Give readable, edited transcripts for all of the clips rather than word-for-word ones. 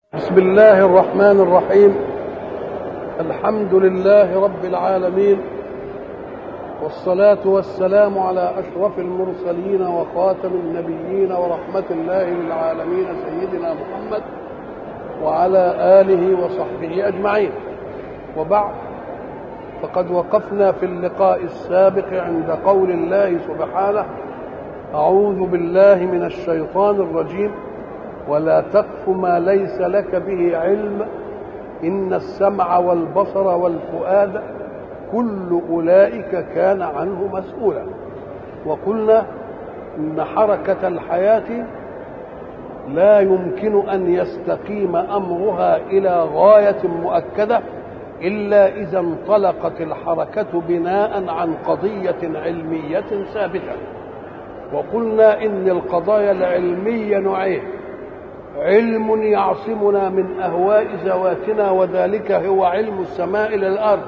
بسم الله الرحمن الرحيم. الحمد لله رب العالمين، والصلاة والسلام على أشرف المرسلين وخاتم النبيين ورحمة الله للعالمين سيدنا محمد وعلى آله وصحبه أجمعين. وبعد، فقد وقفنا في اللقاء السابق عند قول الله سبحانه: أعوذ بالله من الشيطان الرجيم، ولا تقف ما ليس لك به علم إن السمع والبصر والفؤاد كل أولئك كان عنه مسؤولا. وقلنا إن حركة الحياة لا يمكن أن يستقيم أمرها إلى غاية مؤكدة إلا إذا انطلقت الحركة بناء عن قضية علمية ثابتة. وقلنا إن القضايا العلمية نوعين: علم يعصمنا من أهواء ذواتنا وذلك هو علم السماء للأرض،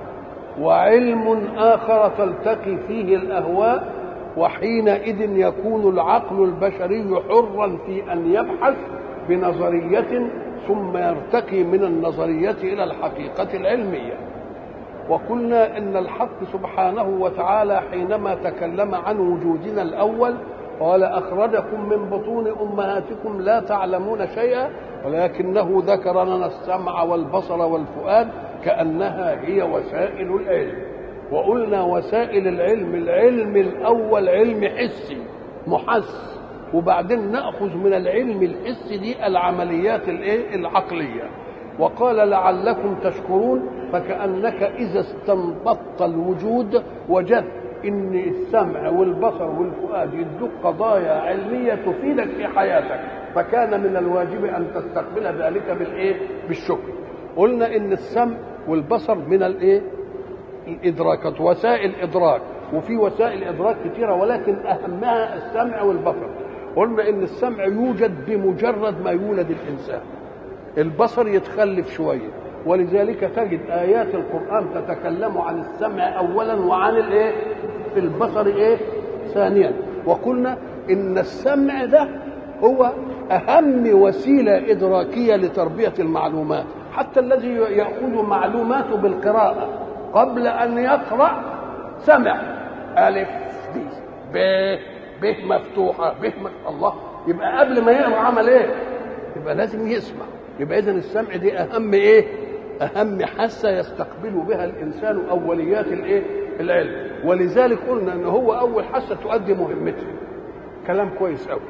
وعلم آخر تلتقي فيه الأهواء، وحينئذ يكون العقل البشري حرا في أن يبحث بنظرية ثم يرتقي من النظرية إلى الحقيقة العلمية. وقلنا إن الحق سبحانه وتعالى حينما تكلم عن وجودنا الأول قال: أخرجكم من بطون أمهاتكم لا تعلمون شيئا ولكنه ذكر لنا السمع والبصر والفؤاد كأنها هي وسائل العلم. وقلنا وسائل العلم: العلم الأول علم حسي محس، وبعدين نأخذ من العلم الحسي دي العمليات العقلية. وقال: لعلكم تشكرون، فكأنك إذا استنبطت الوجود وجدت إن السمع والبصر والفؤاد يدوك قضايا علمية تفيدك في حياتك، فكان من الواجب أن تستقبل ذلك بالشكر. قلنا إن السمع والبصر من الإدراكات، وسائل إدراك، وفي وسائل إدراك كثيرة ولكن أهمها السمع والبصر. قلنا إن السمع يوجد بمجرد ما يولد الإنسان، البصر يتخلف شوية، ولذلك تجد آيات القرآن تتكلم عن السمع أولا وعن البصر ثانيا. وقلنا إن السمع ده هو أهم وسيلة إدراكية لتربية المعلومات، حتى الذي يأخذ معلوماته بالقراءة قبل أن يقرأ سمع ألف ب ب مفتوحة الله، يبقى قبل ما يقرأ عمل يبقى لازم يسمع. يبقى إذن السمع دي أهم أهم حاسة يستقبل بها الإنسان أوليات العلم. ولذلك قلنا إن هو أول حاسة تؤدي مهمته. كلام كويس أوي.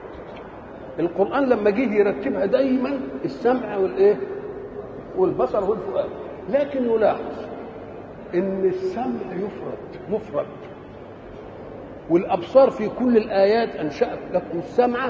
القرآن لما جه يرتبها دايما السمع والبصر والفؤاد، لكن يلاحظ إن السمع مفرد، والأبصار في كل الآيات أنشأت لكم السمع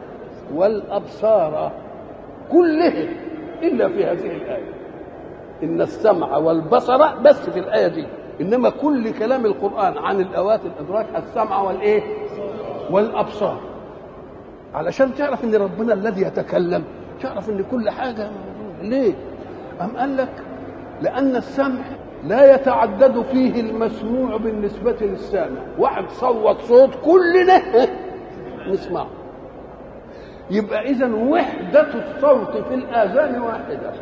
والأبصار كلها إلا في هذه الآية. إن السمع والبصر بس في الآية دي، إنما كل كلام القرآن عن الأوات الإدراك السمع والأبصار، علشان تعرف إن ربنا الذي يتكلم، تعرف إن كل حاجة. ليه؟ أم قال لك: لأن السمع لا يتعدد فيه المسموع بالنسبة للسامع. واحد صوت صوت كلنا نسمعه، يبقى إذن وحدة الصوت في الآذان واحدة.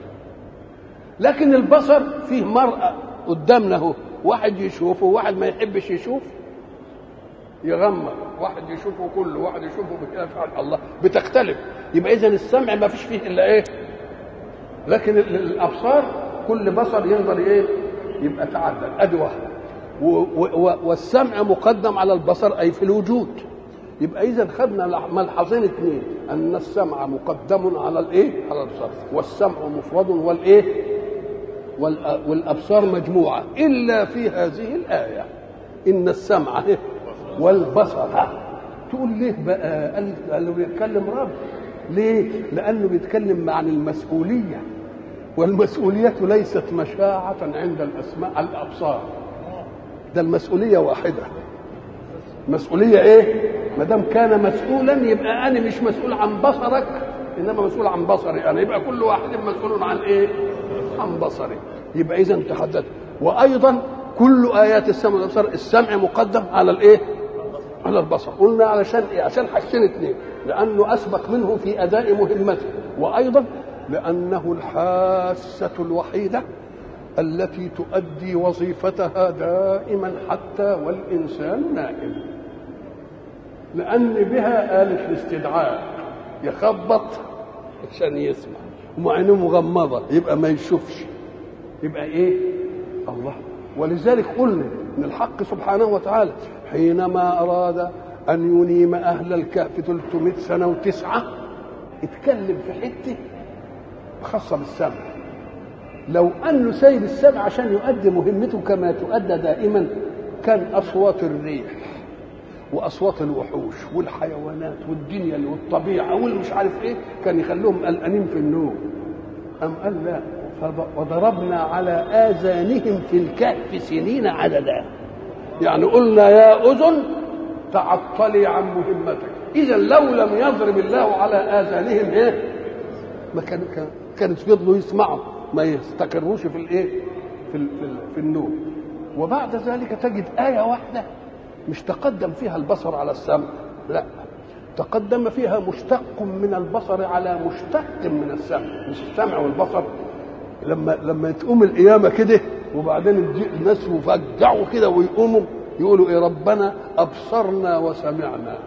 لكن البصر فيه مرأة قدامنا هو، واحد يشوفه وواحد ما يحبش يشوف يغمض، واحد يشوفه كله واحد يشوفه بكده، الله بتختلف. يبقى إذن السمع ما فيش فيه إلا لكن الأبصار كل بصر ينظر يبقى تعدد أدي واحدة. والسمع مقدم على البصر أي في الوجود. يبقى إذا خدنا ملحظين اثنين: أن السمع مقدم على على البصر، والسمع مفرد والأبصار مجموعة، إلا في هذه الآية إن السمع والبصر. تقول ليه بقى؟ قال بيتكلم رب. ليه؟ لأنه بيتكلم عن المسؤولية، والمسؤولية ليست مشاعة عند الأبصار، ده المسؤولية واحدة. مسؤولية ما دام كان مسؤولا يبقى أنا مش مسؤول عن بصرك، إنما مسؤول عن بصري أنا. يبقى كل واحد مسؤول عن عن بصري. يبقى إذن تحدد. وأيضا كل آيات السمع والأبصار السمع مقدم على على البصر. قلنا علشان ايه؟ عشان حاجتين اثنين، لانه اسبق منه في اداء مهمته، وايضا لانه الحاسه الوحيده التي تؤدي وظيفتها دائما حتى والانسان نائم، لان بها آلة الاستدعاء، يخبط عشان يسمع ومع عينه مغمضه يبقى ما يشوفش، يبقى ايه؟ الله. ولذلك قلنا ان الحق سبحانه وتعالى حينما اراد ان ينيم اهل الكهف 300 سنه وتسعه اتكلم في حته خاصه بالسمع. لو انه سايب السمع عشان يؤدي مهمته كما تؤدى دائما، كان اصوات الريح واصوات الوحوش والحيوانات والدنيا والطبيعه والمش عارف ايه كان يخلوهم قلقانين في النوم. ام قال لا، وضربنا على آذانهم في الكهف سنين عددا. يعني قلنا يا أذن تعطلي عن مهمتك. إذا لو لم يضرب الله على آذانهم إيه؟ ما كانت فضلوا يسمعوا، ما يستقروش في الإيه؟ في النوم. وبعد ذلك تجد آية واحدة مش تقدم فيها البصر على السمع، لا، تقدم فيها مشتق من البصر على مشتق من السمع. مش السمع والبصر لما تقوم القيامة كده وبعدين الناس يفجعوا كده ويقوموا يقولوا ايه؟ ربنا أبصرنا وسمعنا.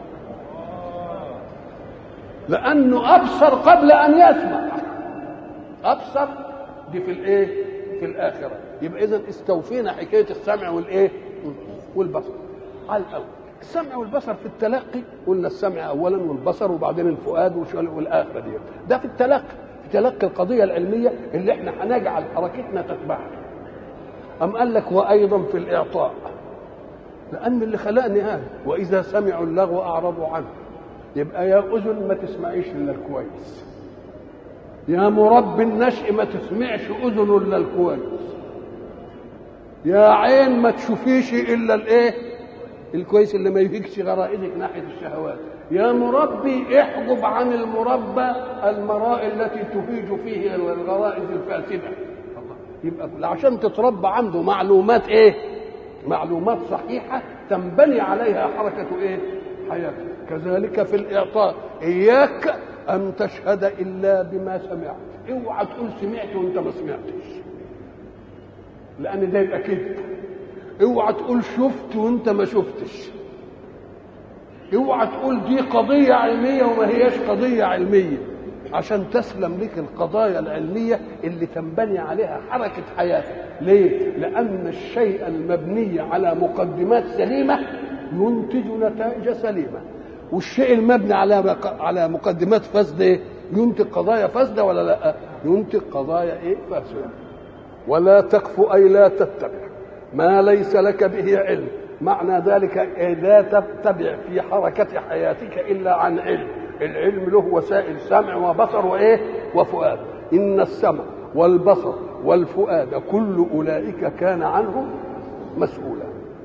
لأنه أبصر قبل أن يسمع. أبصر دي في الإيه؟ في الآخرة. يبقى إذن استوفينا حكاية السمع والإيه؟ والبصر. على الأول السمع والبصر في التلقي قلنا السمع أولا والبصر وبعدين الفؤاد والآخرة دي. ده في التلقي، تلقي القضية العلمية اللي احنا هنجعل حركتنا تتبعها. أم قال لك وأيضا في الإعطاء، لأن اللي خلقني هذا وإذا سمعوا اللغو أعرضوا عنه. يبقى يا أذن ما تسمعيش إلا الكويس، يا مربي النشء ما تسمعش أذن إلا الكويس، يا عين ما تشوفيش إلا الإيه؟ الكويس اللي ما يهيكش غرائزك ناحية الشهوات، يا مربي احجب عن المربى المراء التي تهيج فيه الغرائز الفاسده. يبقى عشان تتربى عنده معلومات ايه؟ معلومات صحيحه تنبني عليها حركه ايه؟ حياته. كذلك في الاعطاء، اياك ان تشهد الا بما سمعت. اوعى تقول سمعت وانت ما سمعتش، لان ده يبقى كذب. اوعى تقول شفت وانت ما شفتش. اوعى تقول دي قضية علمية وما هياش قضية علمية، عشان تسلم لك القضايا العلمية اللي تنبني عليها حركة حياتك. ليه؟ لأن الشيء المبني على مقدمات سليمة ينتج نتائج سليمة، والشيء المبني على مقدمات فاسدة ينتج قضايا فاسدة ولا لا؟ ينتج قضايا ايه؟ فاسدة. ولا تقف أي لا تتبع ما ليس لك به علم. معنى ذلك لا تتبع في حركة حياتك إلا عن علم. العلم له وسائل سمع وبصر وإيه؟ وفؤاد. إن السمع والبصر والفؤاد كل أولئك كان عنه مسؤولا.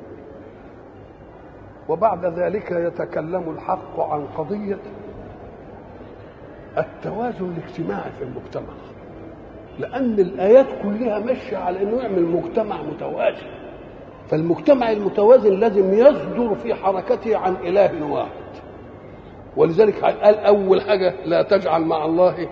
وبعد ذلك يتكلم الحق عن قضية التوازن الاجتماعي في المجتمع، لأن الآيات كلها ماشية على أنه يعمل مجتمع متوازن. فالمجتمع المتوازن لازم يصدر في حركته عن إله واحد. ولذلك قال أول حاجة لا تجعل مع الله،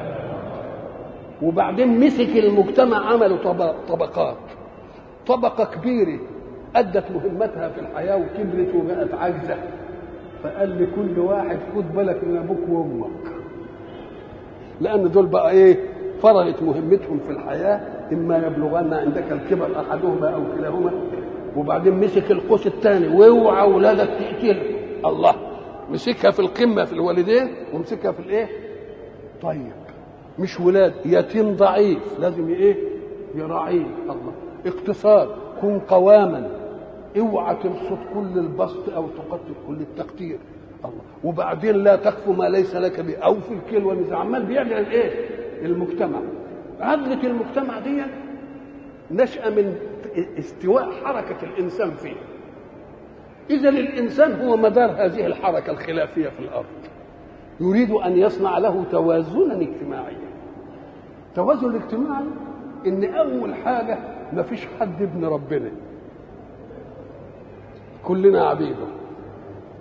وبعدين مسك المجتمع عملوا طبقات. طبقة كبيرة أدت مهمتها في الحياة وكبرت وبقت عاجزة، فقال لكل واحد خد بالك من أبوك وأمك، لأن دول بقى إيه؟ فرغت مهمتهم في الحياة، إما يبلغن عندك الكبر أحدهما أو كلاهما. وبعدين مسك القوس الثاني، واوعى أولادك تقتل. الله، مسكها في القمة في الوالدين ومسكها في الإيه؟ طيب مش ولاد، يتيم ضعيف لازم إيه؟ يراعيه. الله، اقتصاد، كن قواما، اوعى تبسط كل البسط أو تقتل كل التقتير. الله، وبعدين لا تخف ما ليس لك به، أو في الكيل والميزان. عمال بيعمل الإيه؟ المجتمع. عدلة المجتمع دي نشأ من استواء حركة الإنسان فيه. إذا الإنسان هو مدار هذه الحركة الخلافية في الأرض، يريد أن يصنع له توازنا اجتماعيا. توازن الاجتماعي إن أول حاجة ما فيش حد ابن ربنا، كلنا عبيده.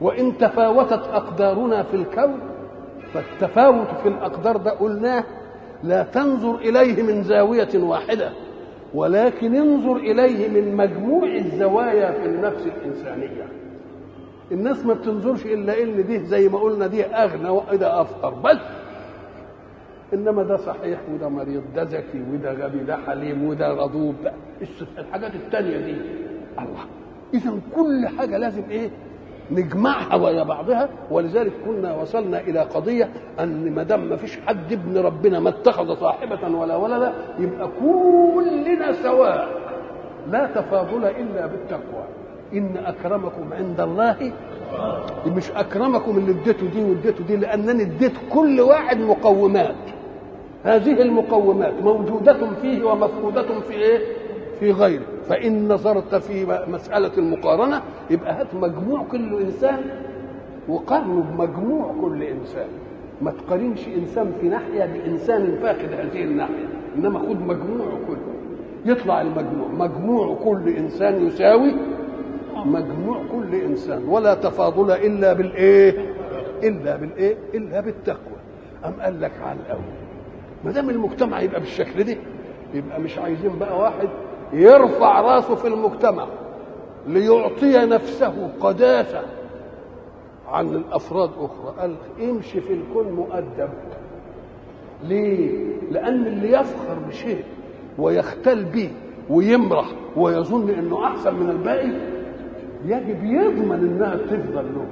وإن تفاوتت أقدارنا في الكون، فالتفاوت في الأقدار ده قلناه لا تنظر إليه من زاوية واحدة، ولكن انظر إليه من مجموع الزوايا في النفس الإنسانية. الناس ما بتنظرش إلا إن دي زي ما قلنا دي أغنى وده أفقر بس، إنما ده صحيح وده مريض، ده ذكي وده غبي، ده حليم وده غضوب، الحاجات التانية دي. الله، إذا كل حاجة لازم إيه؟ نجمعها ويا بعضها. ولذلك كنا وصلنا إلى قضية أن ما دام ما فيش حد ابن ربنا ما اتخذ صاحبة ولا ولدا، يبقى كلنا سواء، لا تفاضل إلا بالتقوى. إن أكرمكم عند الله، مش أكرمكم اللي اديته دي واديته دي، لأنني اديت كل واحد مقومات، هذه المقومات موجودة فيه ومفقودة في إيه؟ في غيره. فإن نظرت في مسألة المقارنة يبقى هات مجموع كل إنسان وقارنه بمجموع كل إنسان، ما تقارنش إنسان في ناحية بإنسان فاقد هذه الناحية، إنما خد مجموع كله، يطلع المجموع، مجموع كل إنسان يساوي مجموع كل إنسان، ولا تفاضل إلا بالإيه؟ إلا بالتقوى. أم قال لك على الأول ما دام المجتمع يبقى بالشكل ده، يبقى مش عايزين بقى واحد يرفع راسه في المجتمع ليعطي نفسه قداسة عن الأفراد أخرى. قال امشي في الكون مؤدب. ليه؟ لأن اللي يفخر بشيء ويختل به ويمرح ويظن إنه أحسن من الباقي يجب يضمن إنها تفضل له.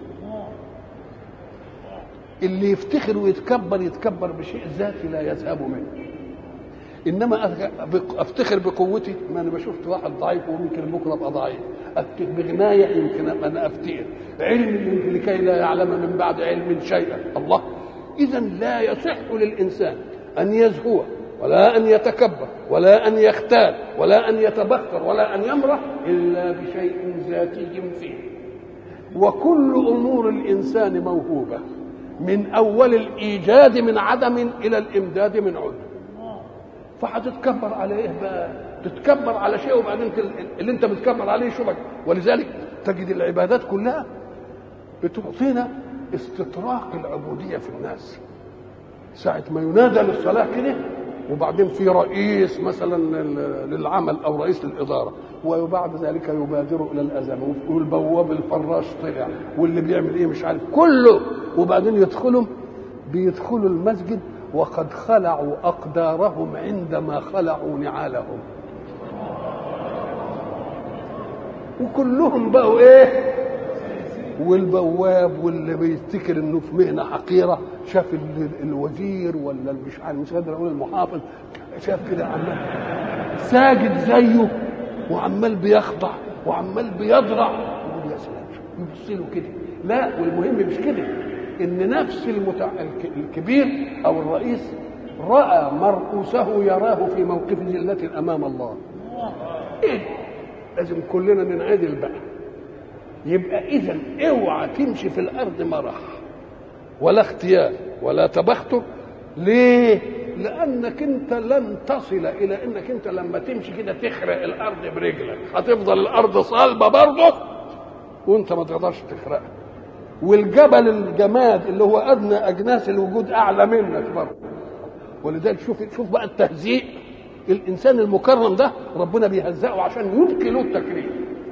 اللي يفتخر ويتكبر يتكبر بشيء ذاتي لا يذهب منه. انما افتخر بقوتي، ما انا شفت واحد ضعيف ويمكن بكره ابقى ضعيف، افتخر بغنايه يمكن انا افتخر، علم لكي لا يعلم من بعد علم شيئا. الله، اذا لا يصح للانسان ان يزهو ولا ان يتكبر ولا ان يختال ولا ان يتبختر ولا ان يمرح الا بشيء ذاتي فيه. وكل امور الانسان موهوبه، من اول الايجاد من عدم الى الامداد من عدم. فهتتكبر على ايه بقى؟ تتكبر على شيء وبعدين اللي انت بتكبر عليه شو بقى؟ ولذلك تجد العبادات كلها بتعطينا استطراق العبوديه في الناس. ساعه ما ينادى للصلاه كده وبعدين في رئيس مثلا للعمل او رئيس للاداره، وبعد ذلك يبادر الى الاذان والبواب الفراش طلع واللي بيعمل ايه مش عارف كله، وبعدين بيدخلوا المسجد وقد خلعوا أقدارهم عندما خلعوا نعالهم، وكلهم بقوا إيه؟ والبواب واللي بيفتكر إنه في مهنة حقيرة شاف الوزير ولا مش عارف، مش قادر أقول المحافظ، شاف كده عمال ساجد زيه وعمال بيخضع وعمال بيضرع، ويقول يا سلام يبص له كده. لا، والمهم مش كده، إن نفس الكبير أو الرئيس رأى مرؤوسه يراه في موقف ذلة أمام الله. إيه؟ لازم كلنا ننعدل بقى. يبقى إذن اوعى تمشي في الأرض مرح ولا اختيار ولا تبختر. ليه؟ لأنك أنت لن تصل إلى أنك أنت لما تمشي كده تخرق الأرض برجلك، هتفضل الأرض صلبة برضه وأنت ما تقدرش تخرقها. والجبل الجماد اللي هو ادنى اجناس الوجود اعلى منك برضه. ولذلك شوف بقى التهزيء. الانسان المكرم ده ربنا بيهزئه عشان يبقي له التكريم،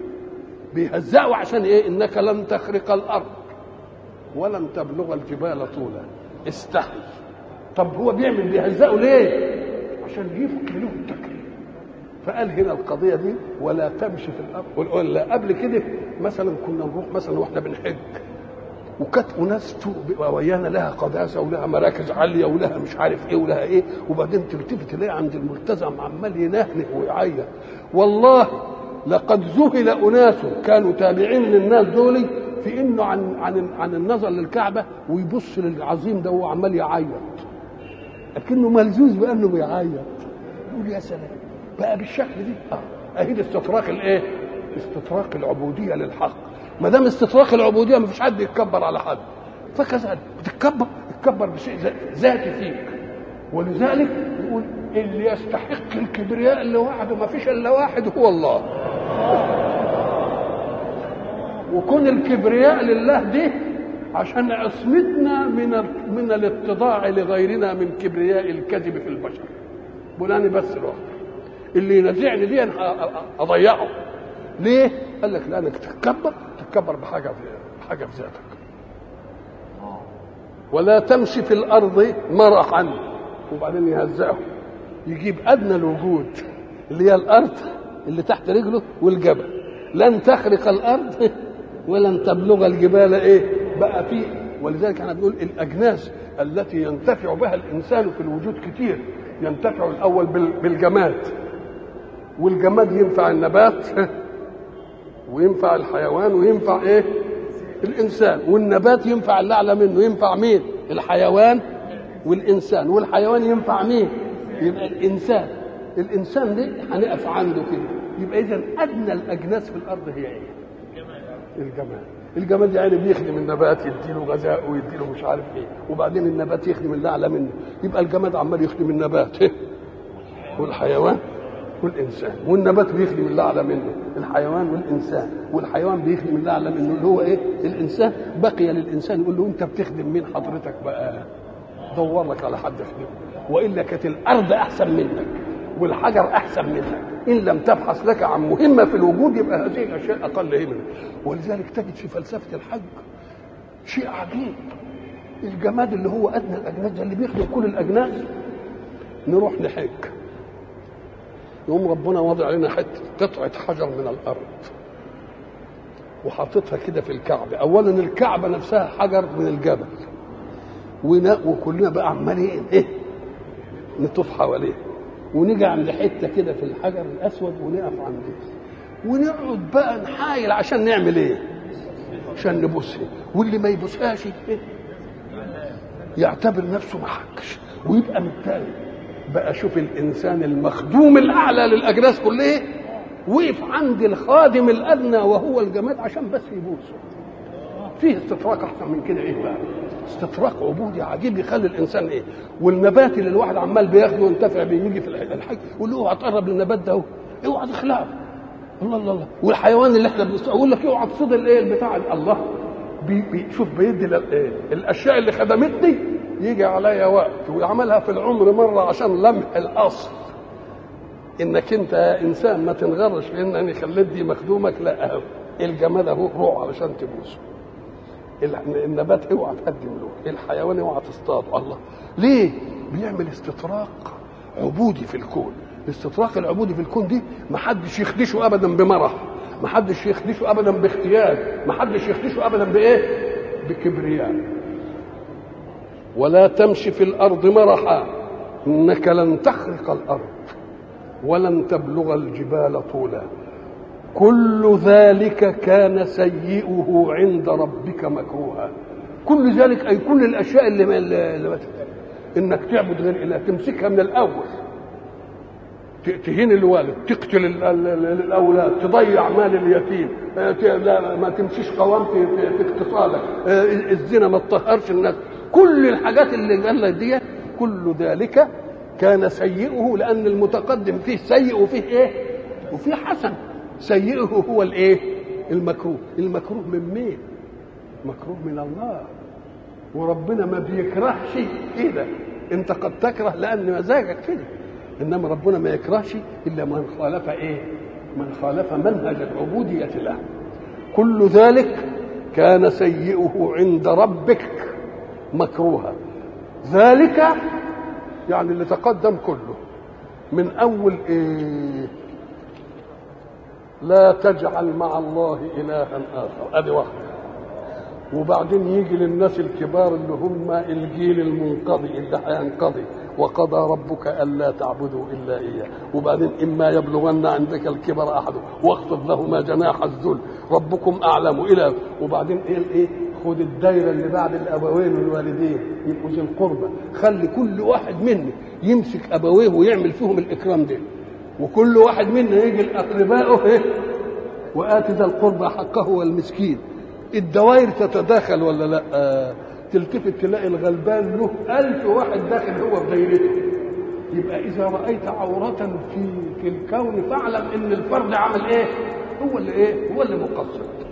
بيهزئه عشان ايه؟ انك لن تخرق الارض ولن تبلغ الجبال طولا، استحي. طب هو بيهزئه ليه؟ عشان يبقي له التكريم. فقال هنا القضيه دي ولا تمشي في الارض. ولا قبل كده مثلا كنا نروح مثلا واحنا بنحج وكانت وناس ويانا لها قداسه ولها مراكز عاليه ولها مش عارف ايه ولها ايه، وبعدين تلتفت تلاقي عند الملتزم عمال ينهنه ويعيط. والله لقد ذهل اناس كانوا تابعين للناس دول في انه عن النظر للكعبه ويبص للعظيم ده وهو عمال يعيط، لكنه ملزوز بانه بيعيط. يقول يا سلام بقى بالشكل دي. اهي استطراق الايه؟ استطراق العبوديه للحق. ما دام استطراق العبوديه ما فيش حد يتكبر على حد، فكذلك تتكبر بشيء ذاتي فيك. ولذلك يقول اللي يستحق الكبرياء اللي وحده ما فيش الا واحد هو الله. وكون الكبرياء لله دي عشان عصمتنا من الاتضاع لغيرنا من كبرياء الكذب في البشر. بولاني بس الوقت اللي ينازعني دي انا اضيعه. ليه؟ قال لك لانك تتكبر بحاجه في ذاتك. ولا تمشي في الارض مرحا، وبعدين يهزئه يجيب ادنى الوجود اللي هي الارض اللي تحت رجله والجبل. لن تخرق الارض ولن تبلغ الجبال ايه بقى فيه. ولذلك احنا بنقول الاجناس التي ينتفع بها الانسان في الوجود كتير. ينتفع الاول بالجماد، والجماد ينفع النبات وينفع الحيوان وينفع ايه الانسان، والنبات ينفع اللي اعلى منه. ينفع مين؟ الحيوان والانسان. والحيوان ينفع مين؟ يبقى الانسان دي هنقف عنده كده. يبقى اذا ادنى الاجناس في الارض هي ايه؟ الجماد يعني بيخدم النبات، يديله غذاء ويديله مش عارف ايه، وبعدين النبات يخدم اللي اعلى منه. يبقى الجماد عمال يخدم النبات والحيوان والانسان، والنبات بيخدم اللي اعلى منه الحيوان والانسان، والحيوان بيخدم اللي اعلى منه اللي هو ايه الانسان. بقي للانسان يقول له انت بتخدم مين حضرتك بقى؟ دور لك على حد يخدمه، والا كانت الارض احسن منك والحجر احسن منك. ان لم تبحث لك عن مهمه في الوجود يبقى هذه الاشياء اقل هيمنه. ولذلك تجد في فلسفه الحج شيء عجيب. الجماد اللي هو ادنى الاجناس اللي بيخدم كل الاجناس، نروح نحج يقوم ربنا وضع علينا قطعه حجر من الارض وحاططها كده في الكعبه. اولا الكعبه نفسها حجر من الجبل، وكلنا بقى عمالين ايه نطوف حواليه، ونيجي عند حته كده في الحجر الاسود ونقف عنده ونقعد بقى نحايل عشان نعمل ايه؟ عشان نبوسها. واللي ما يبوسهاش إيه؟ يعتبر نفسه ما حكش ويبقى متضايق. بقى شوف الانسان المخدوم الاعلى للاجناس كلها وقف عند الخادم الادنى وهو الجماد عشان بس يبوسه. فيه استطراق احسن من كده ايه بقى؟ استطراق عبودي عجيب يخلي الانسان ايه. والنبات اللي الواحد عمال بياخده وينتفع بيه يجي في الحج يقول له اوعى تقرب للنبات ده اهو، اوعى تخلعه. الله الله الله. والحيوان اللي احنا بنقول لك اوعى تصيد الايه البتاع الله شوف بيدي الاشياء اللي خدمتني يجي عليا وقت ويعملها في العمر مره عشان لمح الاصل انك انت انسان ما تنغرش في انني خليت دي مخدومك. لا الجماد اهو روح علشان تبوسه. النبات اوعى تقدم له، الحيوان اوعى تصطاده. الله ليه؟ بيعمل استطراق عبودي في الكون. الاستطراق العبودي في الكون دي ما حدش يخدشه ابدا بمرح، ما حدش يخدشه ابدا باختيار، ما حدش يخدشه ابدا بايه؟ بكبرياء. ولا تمشي في الارض مرحا انك لن تخرق الارض ولن تبلغ الجبال طولا كل ذلك كان سيئه عند ربك مكروها. كل ذلك اي كل الاشياء اللي انك تعبد غير اله، تمسكها من الاول، تهين الوالد، تقتل الاولاد، تضيع مال اليتيم، ما تمشيش قوام في اقتصادك، الزنا ما تطهرش الناس. كل الحاجات اللي قال لك دي كل ذلك كان سيئه، لان المتقدم فيه سيء وفيه ايه؟ وفيه حسن. سيئه هو الايه؟ المكروه. المكروه من مين؟ مكروه من الله. وربنا ما بيكرهش كده. انت قد تكره لان مزاجك كده، انما ربنا ما يكرهش الا من خالف ايه؟ من خالف منهج العبوديه له. كل ذلك كان سيئه عند ربك مكروها. ذلك يعني اللي تقدم كله من اول ايه؟ لا تجعل مع الله الها اخر، ادي واحده. وبعدين يجي للناس الكبار اللي هم الجيل المنقضي اللي هينقضي، وقضى ربك الا تعبدوا الا اياه. وبعدين اما يبلغن عندك الكبر احدهم واخفض لهما جناح الذل ربكم اعلم الى. وبعدين ايه؟ خد الدايره اللي بعد الابوين والوالدين يبقوا ذي القربى. خلي كل واحد منا يمسك ابويه ويعمل فيهم الاكرام ده، وكل واحد منا يجي لاقربائه ايه؟ وآت ذا القربى حقه والمسكين. الدوائر تتداخل ولا لا؟ تلتفت تلاقي الغلبان له 1000 واحد داخل هو في دايرته. يبقى اذا رايت عوره في الكون فاعلم ان الفرد عمل ايه؟ هو اللي ايه؟ هو اللي مقصر.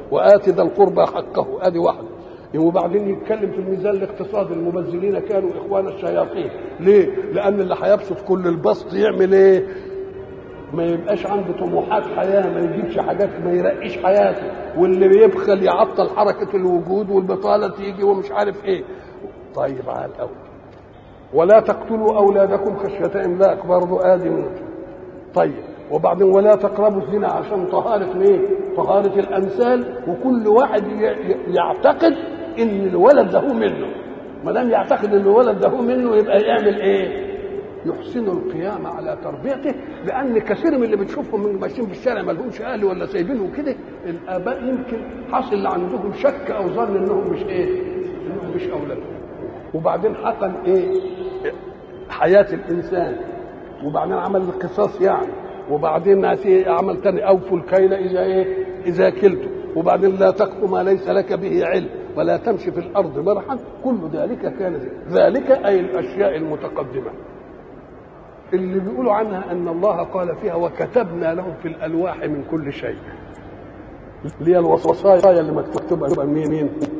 وآت ذا القربى حقه، ادي واحده. وبعدين يتكلم في الميزان الاقتصادي، المبذلين كانوا اخوان الشياطين. ليه؟ لان اللي هيبسط كل البسط يعمل ايه؟ ما يبقاش عنده طموحات حياه، ما يجيبش حاجات، ما يرقيش حياته، واللي بيبخل يعطل حركه الوجود، والبطاله تيجي ومش عارف ايه. طيب على الاول، ولا تقتلوا اولادكم خشيه املاق، برضه ادي منه. طيب وبعدين ولا تقربوا الزنا، عشان طهاره ايه؟ طهاره الامثال، وكل واحد يعتقد ان الولد ده منه. ما دام يعتقد ان الولد ده منه يبقى يعمل ايه؟ يحسن القيام على تربيته. لان كثير من اللي بتشوفهم ماشيين في الشارع ما لهمش اهل ولا سايبينهم كده، الاباء يمكن حصل عندهم شك او ظن انهم مش ايه؟ انهم مش اولادهم. وبعدين حقن ايه؟ حياه الانسان، وبعدين عمل القصاص يعني، وبعدين عمل تاني اوفوا الكيل اذا ايه؟ اذا كلتم، وبعدين لا تقف ما ليس لك به علم ولا تمشي في الارض مرحا. كل ذلك كان ذلك اي الاشياء المتقدمه اللي بيقولوا عنها ان الله قال فيها وكتبنا لهم في الالواح من كل شيء، اللي هي الوصايا اللي مكتوبه مين